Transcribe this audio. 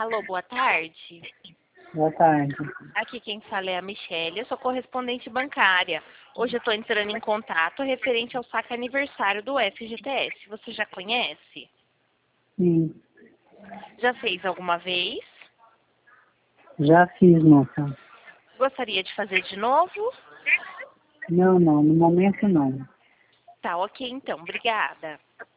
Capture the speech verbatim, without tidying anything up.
Alô, boa tarde. Boa tarde. Aqui quem fala é a Michelle, eu sou correspondente bancária. Hoje eu estou entrando em contato referente ao saque aniversário do F G T S. Você já conhece? Sim, Já fez alguma vez? já fiz, moça. Gostaria de fazer de novo? Não, não, no momento não. Tá, ok então. Obrigada.